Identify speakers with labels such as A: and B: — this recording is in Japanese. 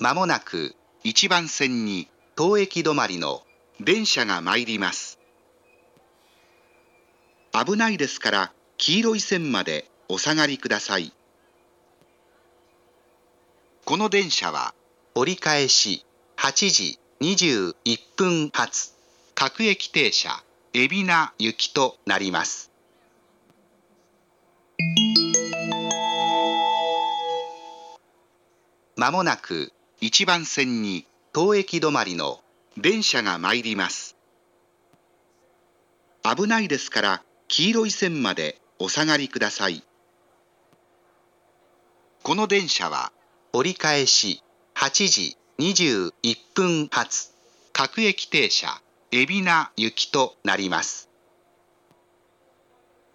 A: まもなく1番線に当駅止まりの電車が参ります。危ないですから黄色い線までお下がりください。この電車は折り返し8時21分発各駅停車海老名行きとなります。まもなく1番線に当駅止まりの電車が参ります。危ないですから黄色い線までお下がりください。この電車は折り返し8時21分発各駅停車海老名行きとなります。